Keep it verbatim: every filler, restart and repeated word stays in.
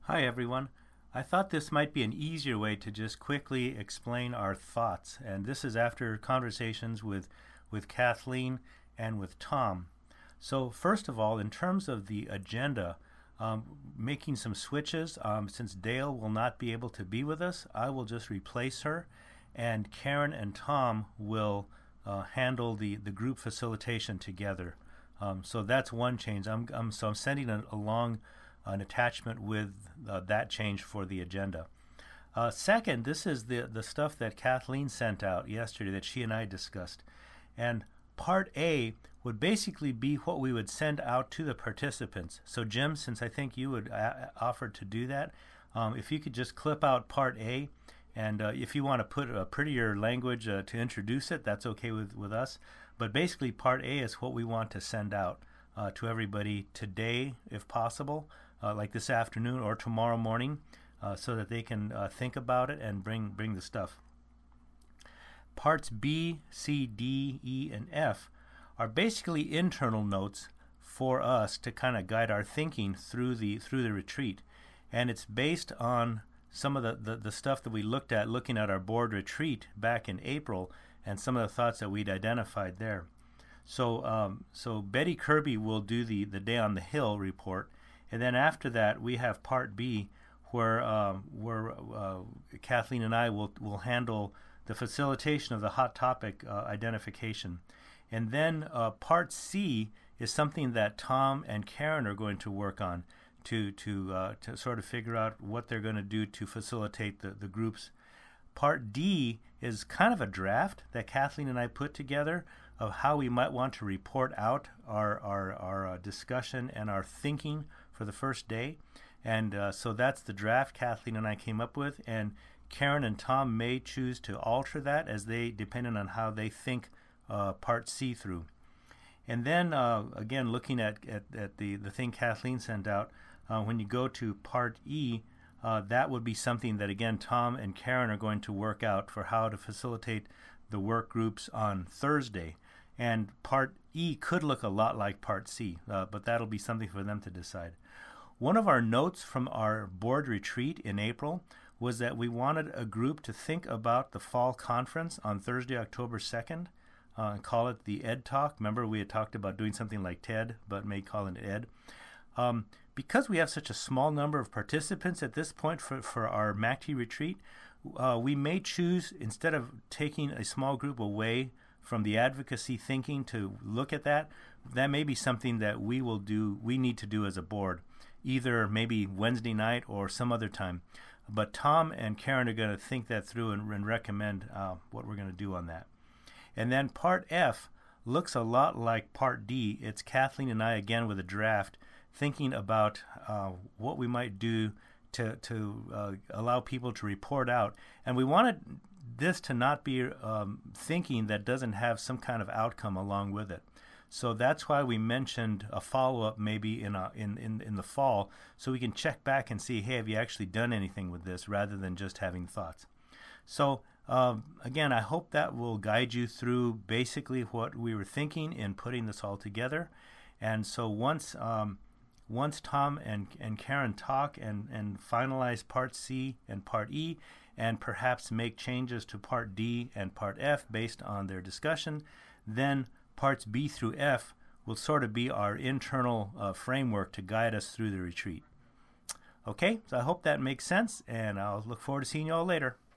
Hi, everyone. I thought this might be an easier way to just quickly explain our thoughts, and this is after conversations with, with Kathleen and with Tom. So, first of all, in terms of the agenda, um, making some switches, um, since Dale will not be able to be with us, I will just replace her, and Karen and Tom will uh, handle the, the group facilitation together. Um, so that's one change. I'm, I'm so I'm sending a, along an attachment with uh, that change for the agenda. Uh, second, this is the the stuff that Kathleen sent out yesterday that she and I discussed, and part A would basically be what we would send out to the participants. So Jim, since I think you would a- offer to do that, um, if you could just clip out part A, and uh, if you want to put a prettier language uh, to introduce it, that's okay with, with us. But basically part A is what we want to send out uh, to everybody today, if possible, uh, like this afternoon or tomorrow morning, uh, so that they can uh, think about it and bring, bring the stuff. Parts B, C, D, E, and F are basically internal notes for us to kind of guide our thinking through the through the retreat. And it's based on some of the, the, the stuff that we looked at looking at our board retreat back in April and some of the thoughts that we'd identified there. So um, so Betty Kirby will do the, the Day on the Hill report, and then after that we have Part B where um, where uh, Kathleen and I will, will handle the facilitation of the hot topic uh, identification. And then uh, Part C is something that Tom and Karen are going to work on to to uh, to sort of figure out what they're going to do to facilitate the, the groups. Part D is kind of a draft that Kathleen and I put together of how we might want to report out our our, our uh, discussion and our thinking for the first day. And uh, so that's the draft Kathleen and I came up with, and Karen and Tom may choose to alter that as they, depending on how they think uh, Part C through. And then, uh, again, looking at, at, at the, the thing Kathleen sent out, uh, when you go to Part E, uh, that would be something that, again, Tom and Karen are going to work out for how to facilitate the work groups on Thursday. And Part E could look a lot like Part C, uh, but that'll be something for them to decide. One of our notes from our board retreat in April was that we wanted a group to think about the fall conference on Thursday, October second, uh, and call it the Ed Talk. Remember, we had talked about doing something like TED, but may call it Ed. Um, because we have such a small number of participants at this point for, for our M A C T retreat, uh, we may choose, instead of taking a small group away from the advocacy thinking to look at that, that may be something that we will do, we need to do as a board, either maybe Wednesday night or some other time. But Tom and Karen are going to think that through and, and recommend uh, what we're going to do on that. And then Part F looks a lot like Part D. It's Kathleen and I, again, with a draft, thinking about uh, what we might do to, to uh, allow people to report out. And we wanted this to not be um, thinking that doesn't have some kind of outcome along with it. So that's why we mentioned a follow-up maybe in, a, in, in, in the fall, so we can check back and see, hey, have you actually done anything with this, rather than just having thoughts. So um, again, I hope that will guide you through basically what we were thinking in putting this all together. And so once um, once Tom and, and Karen talk and, and finalize Part C and Part E, and perhaps make changes to Part D and Part F based on their discussion, then Parts B through F will sort of be our internal uh, framework to guide us through the retreat. Okay, so I hope that makes sense, and I'll look forward to seeing you all later.